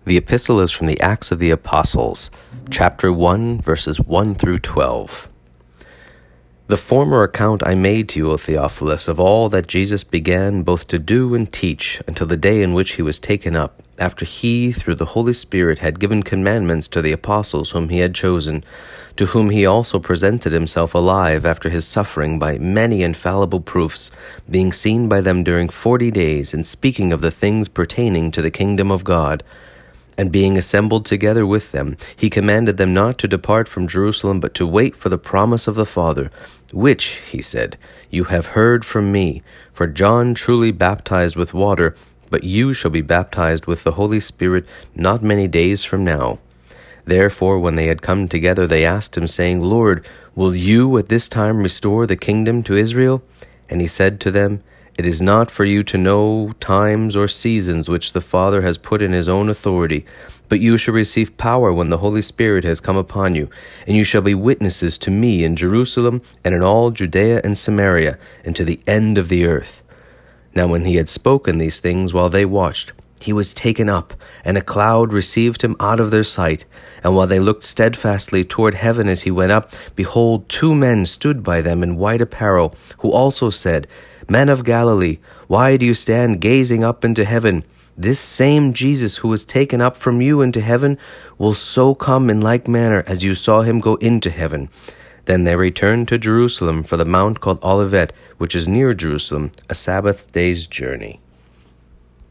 The epistle is from the Acts of the Apostles, chapter 1, verses 1 through 12. The former account I made to you, O Theophilus, of all that Jesus began both to do and teach until the day in which he was taken up, after he, through the Holy Spirit, had given commandments to the apostles whom he had chosen, to whom he also presented himself alive after his suffering by many infallible proofs, being seen by them during 40 days, and speaking of the things pertaining to the kingdom of God. And being assembled together with them, he commanded them not to depart from Jerusalem, but to wait for the promise of the Father, which, he said, you have heard from me. For John truly baptized with water, but you shall be baptized with the Holy Spirit not many days from now. Therefore, when they had come together, they asked him, saying, Lord, will you at this time restore the kingdom to Israel? And he said to them, It is not for you to know times or seasons which the Father has put in his own authority, but you shall receive power when the Holy Spirit has come upon you, and you shall be witnesses to me in Jerusalem and in all Judea and Samaria, and to the end of the earth. Now when he had spoken these things while they watched, he was taken up, and a cloud received him out of their sight. And while they looked steadfastly toward heaven as he went up, behold, 2 men stood by them in white apparel, who also said, Men of Galilee, why do you stand gazing up into heaven? This same Jesus who was taken up from you into heaven will so come in like manner as you saw him go into heaven. Then they returned to Jerusalem for the mount called Olivet, which is near Jerusalem, a Sabbath day's journey.